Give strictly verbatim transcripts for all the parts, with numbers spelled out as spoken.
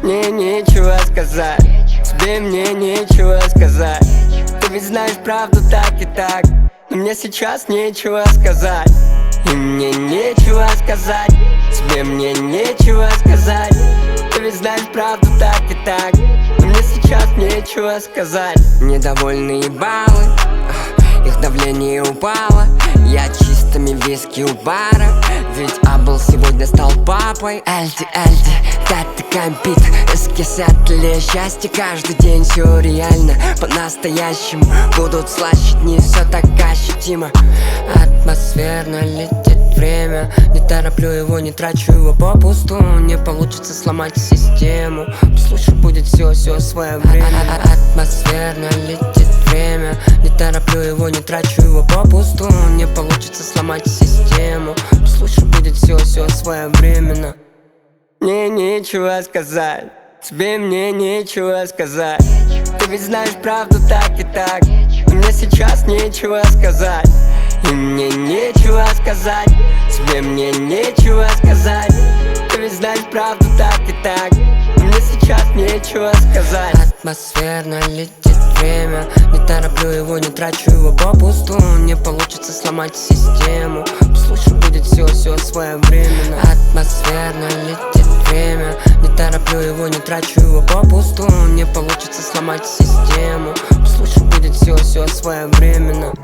Мне нечего сказать, тебе мне нечего сказать. Ты ведь знаешь правду так и так, но мне сейчас нечего сказать. И мне нечего сказать, тебе мне нечего сказать. Ты ведь знаешь правду так и так, но мне сейчас нечего сказать. Недовольные баллы, их давление упало. Я чистыми виски у бара, ведь Абл сегодня стал папой. Альди, Альди, Тата компит, эскисят для счастья. Каждый день все реально, по-настоящему. Будут слаще дни, все так ощутимо. Атмосферно летит время, не тороплю его, не трачу его попусту. Не получится сломать систему, послушай, будет все, все своевременно. Атмосферно летит время, не тороплю его, не трачу его попусту. Не получится сломать систему, послушай, будет все, все своевременно. Мне нечего сказать, тебе мне нечего сказать. Ты ведь знаешь правду так и так, но мне сейчас нечего сказать. И мне нечего сказать, тебе мне нечего сказать. Ты ведь знаешь правду так и так, но мне сейчас нечего сказать. Атмосферно летит время, не тороплю его, не трачу его попусту. Не получится сломать систему, послушай, будет все, все своевременно. Атмосферно летит время, не тороплю его, не трачу его попусту. Не получится сломать систему, послушай, будет все, все своевременно.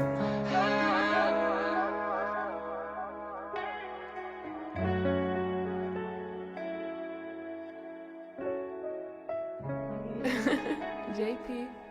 Джей Пи